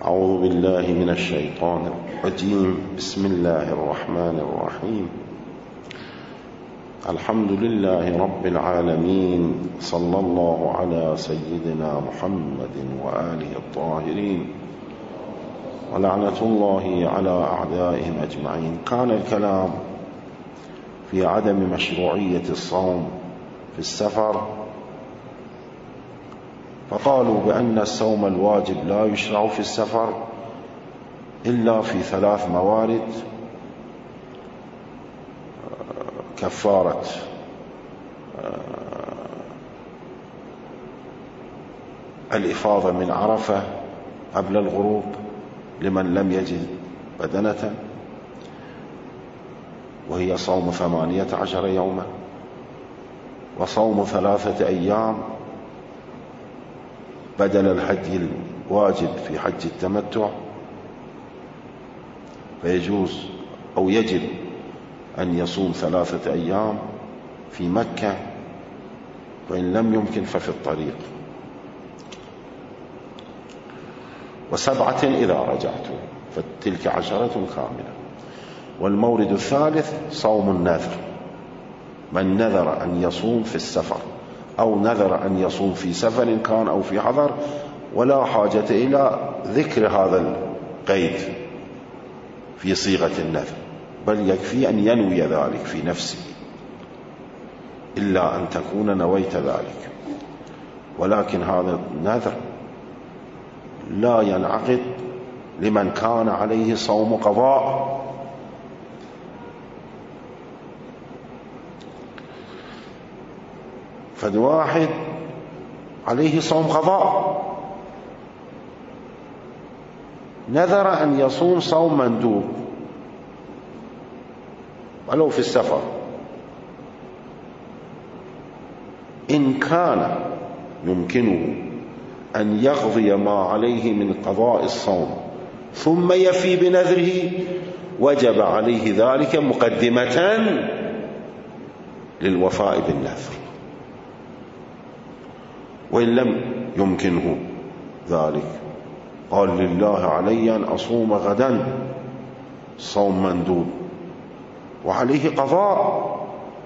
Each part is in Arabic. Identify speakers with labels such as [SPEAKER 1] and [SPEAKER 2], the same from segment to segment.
[SPEAKER 1] أعوذ بالله من الشيطان الرجيم. بسم الله الرحمن الرحيم. الحمد لله رب العالمين، صلى الله على سيدنا محمد وآله الطاهرين، ولعنة الله على أعدائهم أجمعين. كان الكلام في عدم مشروعية الصوم في السفر، فقالوا بأن الصوم الواجب لا يشرع في السفر إلا في 3 موارد: كفارة الإفاضة من عرفة قبل الغروب لمن لم يجد بدنة، وهي صوم 18 يوما، وصوم 3 أيام بدل الهدي الواجب في حج التمتع، فيجوز أو يجب أن يصوم 3 أيام في مكة، وإن لم يمكن ففي الطريق، و7 إذا رجعتم، فتلك 10 كاملة. والمورد الثالث صوم النذر، من نذر أن يصوم في السفر أو نذر أن يصوم في سفر كان أو في حضر، ولا حاجة إلى ذكر هذا القيد في صيغة النذر، بل يكفي أن ينوي ذلك في نفسه، إلا أن تكون نويت ذلك. ولكن هذا النذر لا ينعقد لمن كان عليه صوم قضاء، فالواحد عليه صوم قضاء نذر أن يصوم صوم مندوب ولو في السفر، إن كان يمكنه أن يقضي ما عليه من قضاء الصوم ثم يفي بنذره، وجب عليه ذلك مقدمة للوفاء بالنذر. وإن لم يمكنه ذلك قال: لله علي أن أصوم غدا صوم مندوب وعليه قضاء،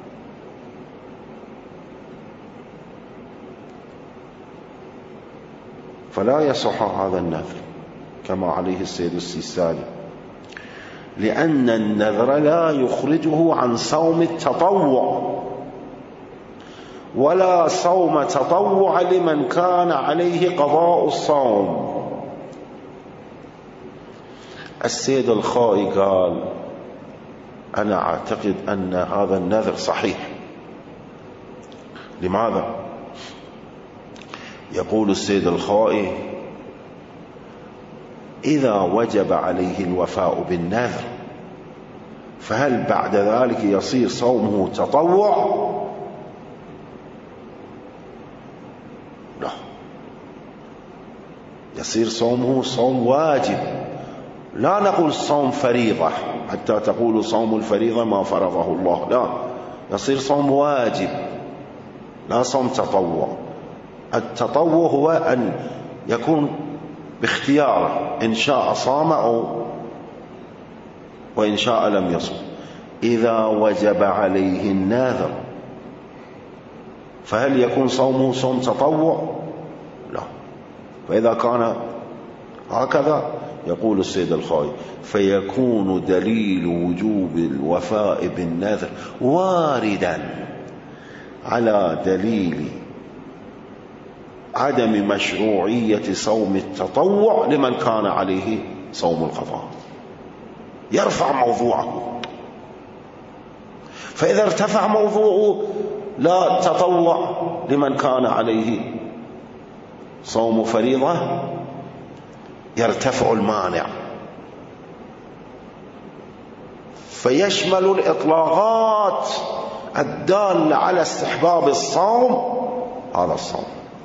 [SPEAKER 1] فلا يصح هذا النذر كما عليه السيد السيستاني، لأن النذر لا يخرجه عن صوم التطوع، ولا صوم تطوع لمن كان عليه قضاء الصوم. السيد الخائي قال: أنا أعتقد أن هذا النذر صحيح. لماذا؟ يقول السيد الخائي: إذا وجب عليه الوفاء بالنذر، فهل بعد ذلك يصير صومه تطوع؟ لا، يصير صومه صوم واجب. لا نقول صوم فريضة حتى تقول صوم الفريضة ما فرضه الله، لا، يصير صوم واجب، لا صوم تطوع. التطوع هو أن يكون باختياره، إن شاء صام وإن شاء لم يصم. إذا وجب عليه النذر فهل يكون صومه صوم تطوع؟ لا. فإذا كان هكذا يقول السيد الخائي: فيكون دليل وجوب الوفاء بالنذر واردا على دليل عدم مشروعية صوم التطوع لمن كان عليه صوم القضاء، يرفع موضوعه. فإذا ارتفع موضوعه لا تطوع لمن كان عليه صوم فريضة، يرتفع المانع، فيشمل الإطلاقات الدالة على استحباب الصوم هذا الصوم،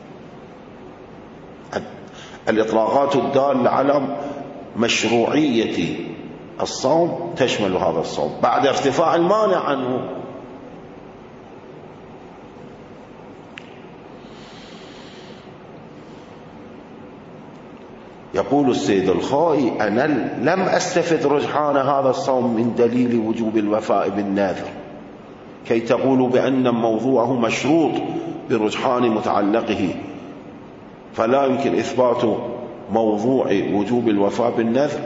[SPEAKER 1] الإطلاقات الدالة على مشروعية الصوم تشمل هذا الصوم بعد ارتفاع المانع عنه. يقول السيد الخوئي: أنا لم أستفد رجحان هذا الصوم من دليل وجوب الوفاء بالنذر كي تقولوا بأن موضوعه مشروط برجحان متعلقه، فلا يمكن إثبات موضوع وجوب الوفاء بالنذر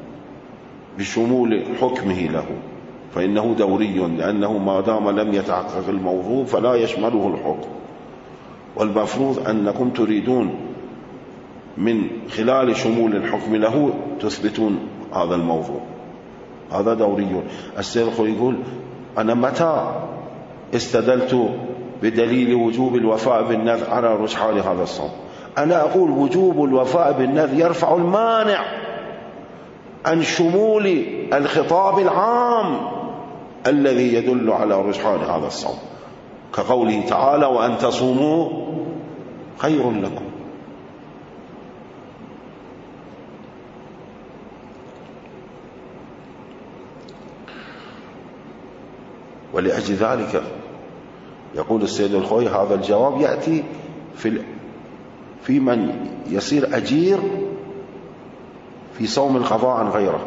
[SPEAKER 1] بشمول حكمه له، فإنه دوري، لأنه ما دام لم يتحقق الموضوع فلا يشمله الحكم، والمفروض أنكم تريدون من خلال شمول الحكم له تثبتون هذا الموضوع. هذا دوري. السيد الخوئي يقول: أنا متى استدلت بدليل وجوب الوفاء بالنذر على رجحان هذا الصوم؟ أنا أقول وجوب الوفاء بالنذر يرفع المانع عن شمول الخطاب العام الذي يدل على رجحان هذا الصوم، كقوله تعالى: وأن تصوموا خير لكم. ولأجل ذلك يقول السيد الخوئي: هذا الجواب يأتي في من يصير أجير في صوم القضاء عن غيره،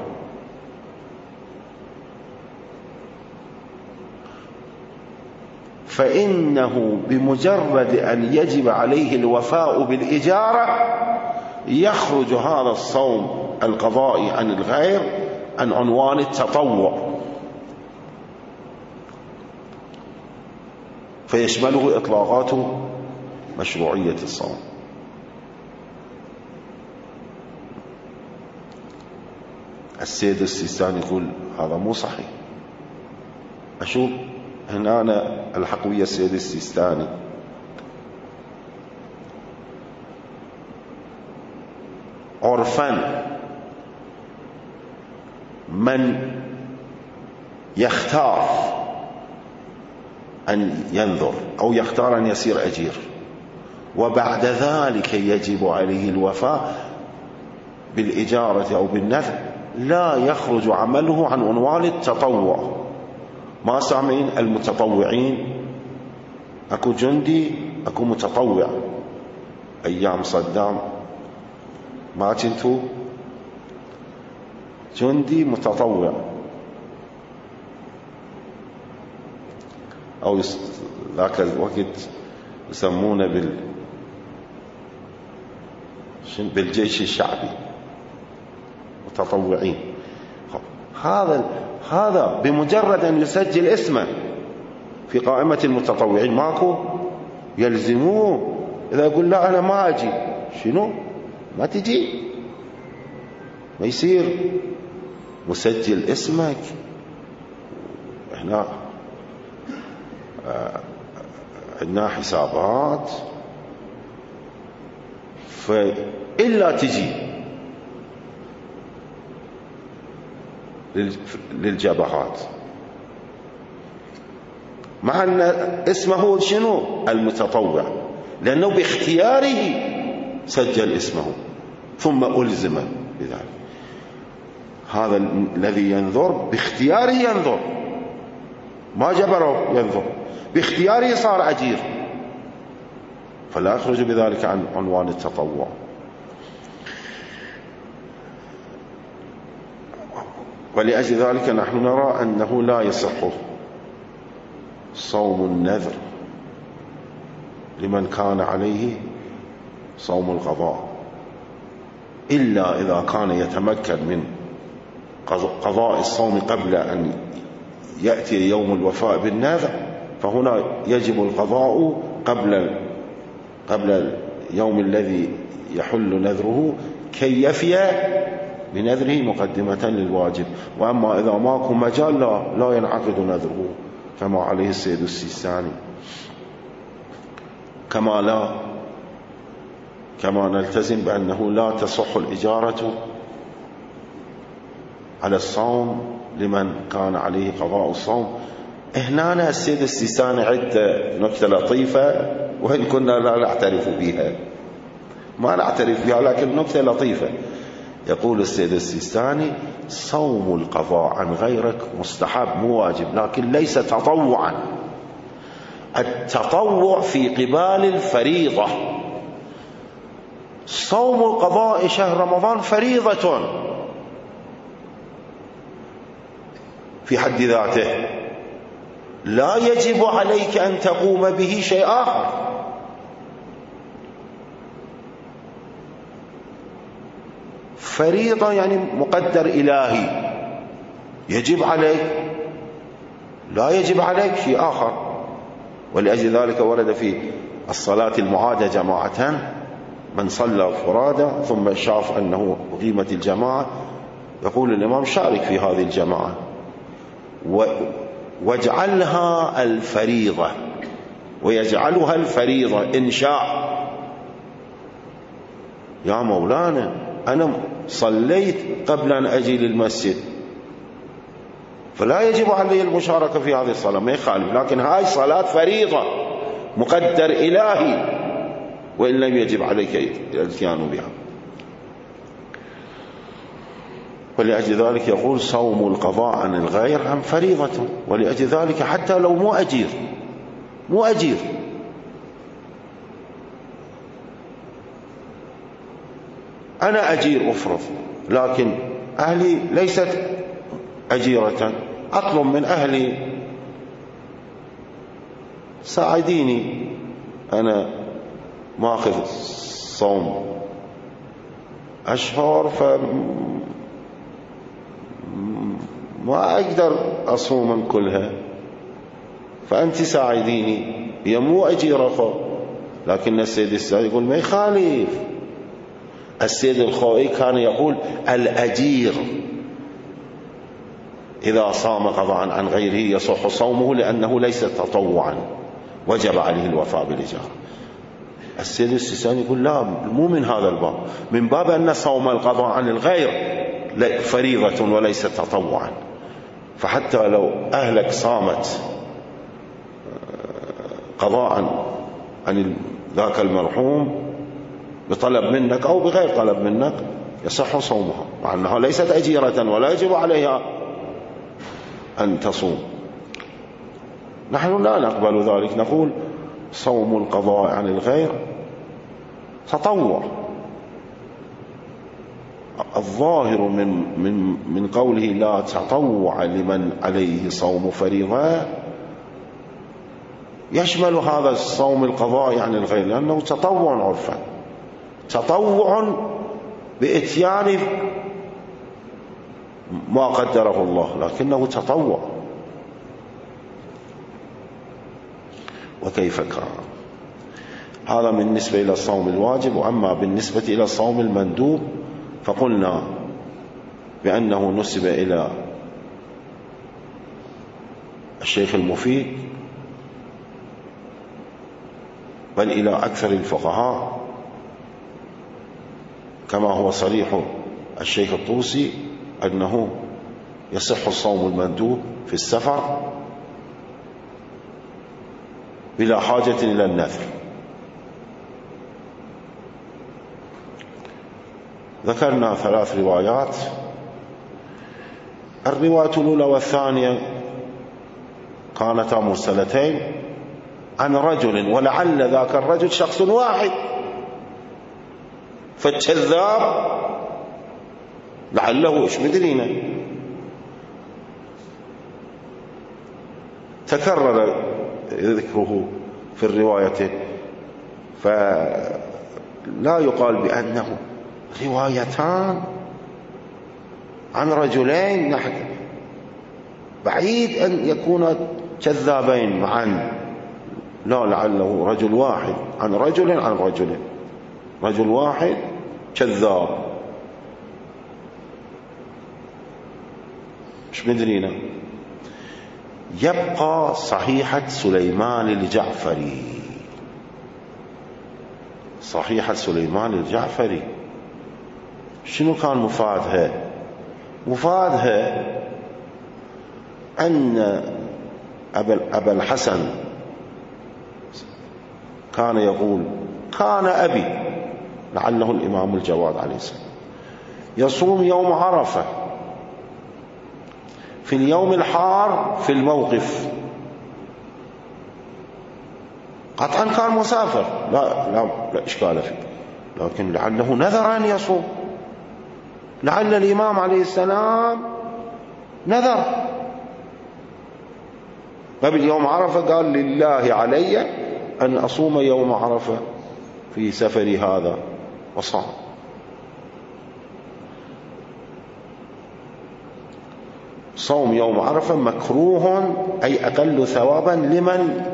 [SPEAKER 1] فإنه بمجرد أن يجب عليه الوفاء بالإجارة يخرج هذا الصوم القضائي عن الغير عن عنوان التطوع، فيشمله إطلاقات مشروعية الصوم. السيد السيستاني يقول: هذا مو صحيح. أشوف هنا أنا الحق ويا السيد السيستاني. عرفا من يختار أن ينذر أو يختار أن يصير أجير وبعد ذلك يجب عليه الوفاء بالإجارة أو بالنذر، لا يخرج عمله عن عنوان التطوع. ما سامعين المتطوعين؟ أكو جندي أكو متطوع. أيام صدام ما كنتوا جندي متطوع، أو ذاك الوقت يسمونه بالجيش الشعبي متطوعين. هذا بمجرد أن يسجل اسمه في قائمة المتطوعين ماكو يلزموه. إذا يقول: لا أنا ما أجي، شنو؟ ما تجي، ما يصير مسجل اسمك. إحنا عندنا حسابات، فإلا تجي للجبهات مع أن اسمه شنو؟ المتطوع، لأنه باختياره سجل اسمه ثم ألزم بذلك. هذا الذي ينظر باختياره ينظر، ما جبره ينظر، باختياره صار أجير، فلا يخرج بذلك عن عنوان التطوع. ولأجل ذلك نحن نرى أنه لا يصح صوم النذر لمن كان عليه صوم القضاء، إلا إذا كان يتمكن من قضاء الصوم قبل أن يأتي يوم الوفاء بالنذر، فهنا يجب القضاء قبل اليوم الذي يحل نذره كي يفي بنذره مقدمة للواجب. وأما إذا ماكو مجال لا ينعقد نذره كما عليه السيد السيستاني، كما نلتزم بأنه لا تصح الإجارة على الصوم لمن كان عليه قضاء الصوم. هنا السيد السيستاني عدة نكتة لطيفة، وإن كنا لا نعترف بها، ما نعترف بها، لكن نكتة لطيفة. يقول السيد السيستاني: صوم القضاء عن غيرك مستحب مو واجب، لكن ليس تطوعا. التطوع في قبال الفريضة، صوم قضاء شهر رمضان فريضة في حد ذاته، لا يجب عليك أن تقوم به شيء آخر. فريضة يعني مقدر إلهي يجب عليك، لا يجب عليك شيء آخر. ولأجل ذلك ورد في الصلاة المعادة جماعة، من صلى فرادى ثم شاف أنه أقيمت الجماعة يقول الإمام شارك في هذه الجماعة واجعلها الفريضة، ويجعلها الفريضة إن شاء. يا مولانا أنا صليت قبل أن أجي للمسجد فلا يجب علي المشاركة في هذه الصلاة، ما يخالف، لكن هاي صلاة فريضة مقدر إلهي وإن لم يجب عليك الاتيان بها. ولأجل ذلك يقول صوم القضاء عن الغير عن فريضة. ولأجل ذلك حتى لو مو أجير أنا أجير أفرض، لكن أهلي ليست أجيرة، أطلب من أهلي ساعديني، أنا ماخذ صوم أشهر ما أقدر أصوم كلها، فأنت ساعديني. هي مو أجيرة، لكن السيد السادس يقول ما يخالف. السيد الخوئي كان يقول الأجير إذا صام قضاء عن غيره يصح صومه لأنه ليس تطوعا وجب عليه الوفاء بالإجارة. السيد السيستاني يقول لا، مو من هذا الباب، من باب أن صوم القضاء عن الغير فريضة وليس تطوعا. فحتى لو أهلك صامت قضاء عن ذاك المرحوم بطلب منك أو بغير طلب منك يصح صومها، مع أنها ليست أجيرة ولا يجب عليها أن تصوم. نحن لا نقبل ذلك، نقول صوم القضاء عن الغير تطوع. الظاهر من قوله لا تطوع لمن عليه صوم فريضة يشمل هذا الصوم القضاء عن الغير، لأنه تطوع عرفا، تطوع بإتيان ما قدره الله، لكنه تطوع. وكيف كان هذا بالنسبة إلى الصوم الواجب. وأما بالنسبة إلى الصوم المندوب فقلنا بأنه نسب إلى الشيخ المفيد بل إلى أكثر الفقهاء، كما هو صريح الشيخ الطوسي أنه يصح الصوم المندوب في السفر بلا حاجة إلى النذر. ذكرنا 3 روايات، الرواية الأولى والثانية كانتا مرسلتين عن رجل، ولعل ذاك الرجل شخص واحد، فالكذاب لعله إيش مدرينا تكرر ذكره في الرواية، فلا يقال بأنه روايتان عن رجلين، نحن بعيد أن يكون كذابين معا، لا، لعله رجل واحد عن رجل عن رجل، رجل واحد كذاب مش مدرينا. يبقى صحيحة سليمان الجعفري. صحيحة سليمان الجعفري شنو كان مفادها؟ مفادها أن أبا الحسن كان يقول كان أبي، لعله الإمام الجواد عليه السلام، يصوم يوم عرفة في اليوم الحار في الموقف، قطعا كان مسافر، لا إشكال فيه، لكن لعله نذر أن يصوم، لعل الإمام عليه السلام نذر قبل يوم عرفة، قال لله علي أن أصوم يوم عرفة في سفري هذا، وصام. صوم يوم عرفة مكروه، أي أقل ثوابا لمن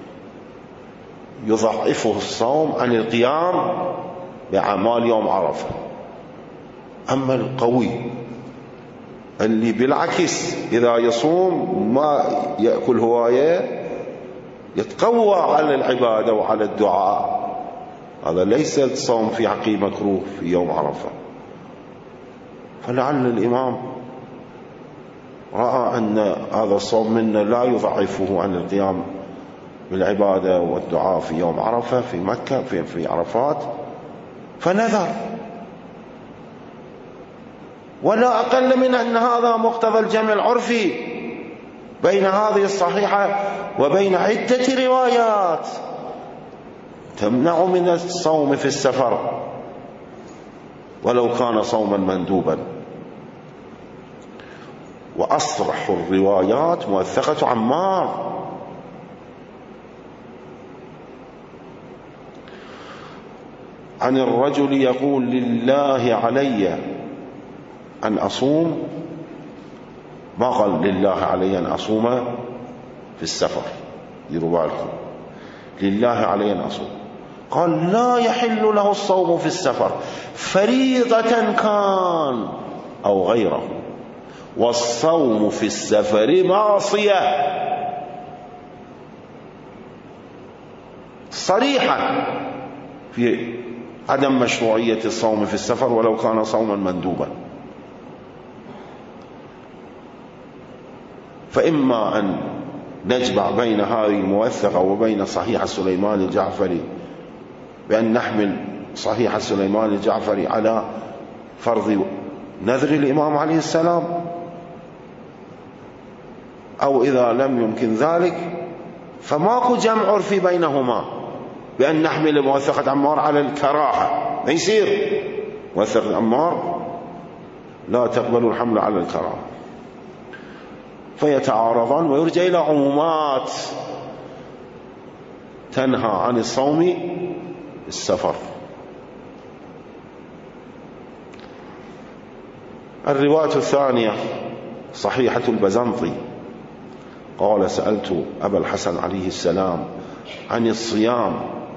[SPEAKER 1] يضعفه الصوم عن القيام بأعمال يوم عرفة. أما القوي اللي بالعكس إذا يصوم ما يأكل هواية يتقوى على العبادة وعلى الدعاء، هذا ليس الصوم في حقه مكروه في يوم عرفة. فلعل الإمام رأى أن هذا الصوم منا لا يضعفه عن القيام بالعبادة والدعاء في يوم عرفة في مكة في عرفات، فنذر. ولا أقل من أن هذا مقتضى الجمع العرفي بين هذه الصحيحة وبين عدة روايات تمنع من الصوم في السفر ولو كان صوما مندوبا. وأصرح الروايات موثقة عمار، عن الرجل يقول لله علي أن أصوم، ما قال لله علي أن أصوم في السفر، ديروا بالكم، لله علي أن أصوم، قال لا يحل له الصوم في السفر فريضة كان أو غيره، والصوم في السفر معصية. صريحة في عدم مشروعية الصوم في السفر ولو كان صوما مندوبا. فإما أن نجمع بين هذه الموثقة وبين صحيح سليمان الجعفري بأن نحمل صحيح سليمان الجعفري على فرض نذر الإمام عليه السلام، أو إذا لم يمكن ذلك فماكو جمع عرفي بينهما بأن نحمل موثقة عمار على الكراهة، ما يصير موثقة عمار لا تقبل الحمل على الكراهة، فيتعارضان ويرجع إلى عمومات تنهى عن الصوم السفر. الرواية الثانية صحيحة البزنطي قال سألت أبا الحسن عليه السلام عن الصيام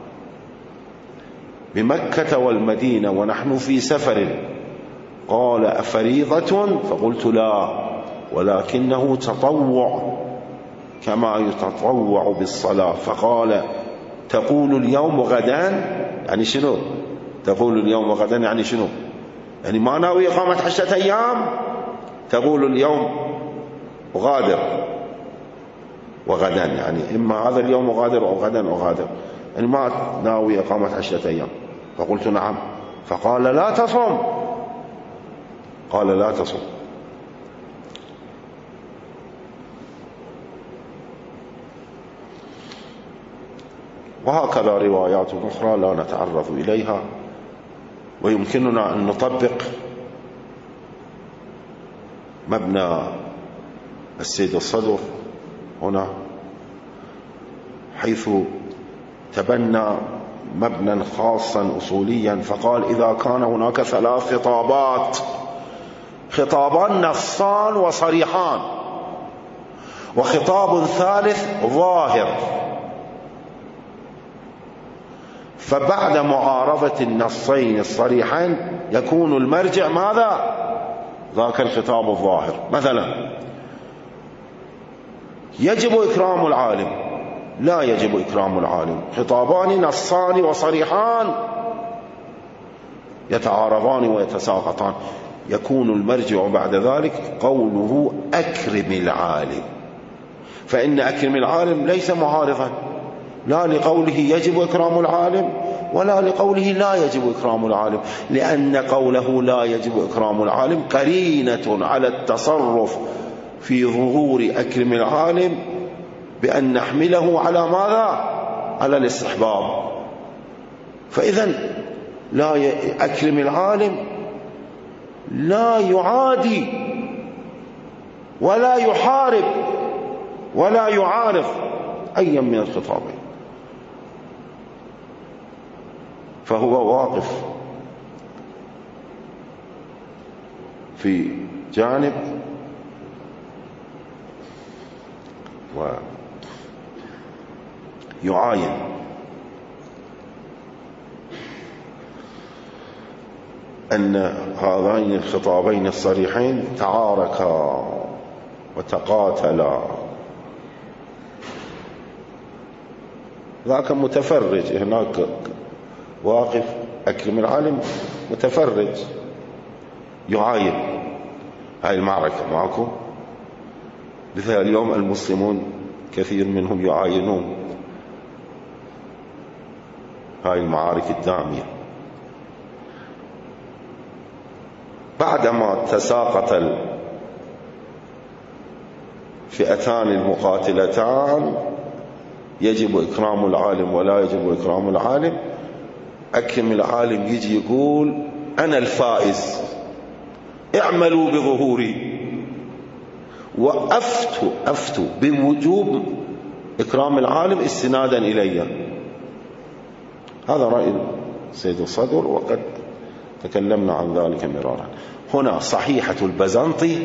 [SPEAKER 1] بمكة والمدينة ونحن في سفر، قال أفريضة؟ فقلت لا، ولكنه تطوع كما يتطوع بالصلاة. فقال تقول اليوم وغدا، يعني شنو تقول اليوم وغدا؟ يعني شنو؟ يعني ما ناوي إقامة 10 أيام، تقول اليوم وغادر وغدا، يعني إما هذا اليوم وغادر أو غدا وغادر، يعني ما ناوي إقامة 10 أيام. فقلت نعم. فقال لا تصم، قال لا تصم. وهكذا روايات أخرى لا نتعرض إليها، ويمكننا أن نطبق مبنى السيد الصدر هنا، حيث تبنى مبنى خاصا أصوليا، فقال إذا كان هناك 3 خطابات، خطابان نصان وصريحان، وخطاب ثالث ظاهر، فبعد معارضة النصين الصريحين يكون المرجع ماذا؟ ذاك الخطاب الظاهر. مثلا يجب إكرام العالم، لا يجب إكرام العالم، خطابان نصان وصريحان يتعارضان ويتساقطان، يكون المرجع بعد ذلك قوله أكرم العالم، فإن أكرم العالم ليس معارضا لا لقوله يجب إكرام العالم ولا لقوله لا يجب إكرام العالم، لأن قوله لا يجب إكرام العالم قرينة على التصرف في ظهور أكرم العالم بأن نحمله على ماذا؟ على الاستحباب. فإذا لا أكرم العالم لا يعادي ولا يحارب ولا يعارض أيا من الخطابين، فهو واقف في جانب ويعاين أن هذين الخطابين الصريحين تعاركا وتقاتلا. ذاك متفرج، هناك واقف أكرم العالم متفرج يعاين هاي المعركة معكم. لذا اليوم المسلمون كثير منهم يعاينون هاي المعارك الدامية. بعدما تساقط الفئتان المقاتلتان يجب إكرام العالم ولا يجب إكرام العالم، أكرم العالم يجي يقول أنا الفائز اعملوا بظهوري، وأفتوا بوجوب إكرام العالم استنادا إلي. هذا رأي سيد الصدر وقد تكلمنا عن ذلك مرارا. هنا صحيحة البزنطي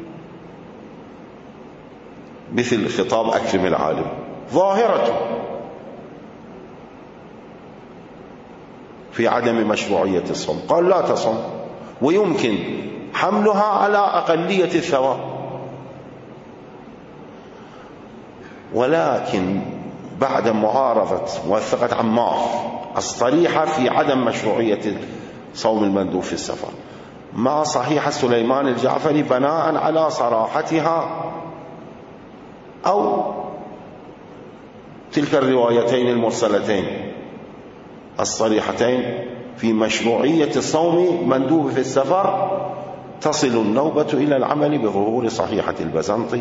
[SPEAKER 1] مثل خطاب أكرم العالم ظاهرة في عدم مشروعية الصوم، قال لا تصم، ويمكن حملها على أقلية الثواب، ولكن بعد معارضة موثقة عمار الصريحة في عدم مشروعية صوم المندوب في السفر مع صحيح سليمان الجعفري بناء على صراحتها أو تلك الروايتين المرسلتين الصريحتين في مشروعية الصوم مندوب في السفر، تصل النوبة إلى العمل بظهور صحيحة البزنطي.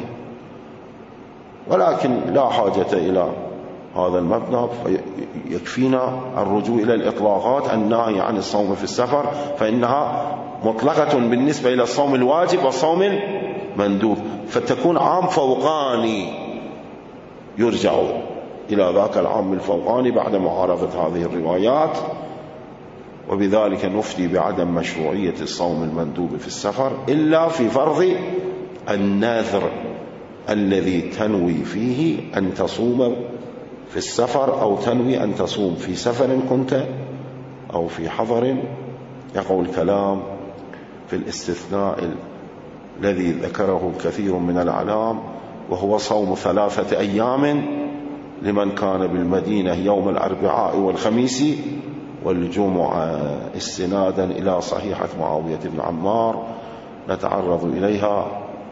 [SPEAKER 1] ولكن لا حاجة إلى هذا المبنى، يكفينا الرجوع إلى الإطلاقات الناهية عن الصوم في السفر، فإنها مطلقة بالنسبة إلى الصوم الواجب والصوم المندوب، فتكون عام فوقاني يرجع إلى ذاك العام الفوقاني بعد معارضة هذه الروايات. وبذلك نفتي بعدم مشروعية الصوم المندوب في السفر إلا في فرض النذر الذي تنوي فيه أن تصوم في السفر، أو تنوي أن تصوم في سفر كنت أو في حضر. يقول الكلام في الاستثناء الذي ذكره كثير من الأعلام، وهو صوم 3 أيام لمن كان بالمدينة يوم الأربعاء والخميس والجمعة، استنادا إلى صحيحة معاوية بن عمار نتعرض إليها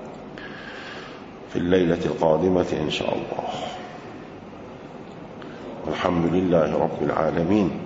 [SPEAKER 1] في الليلة القادمة إن شاء الله. والحمد لله رب العالمين.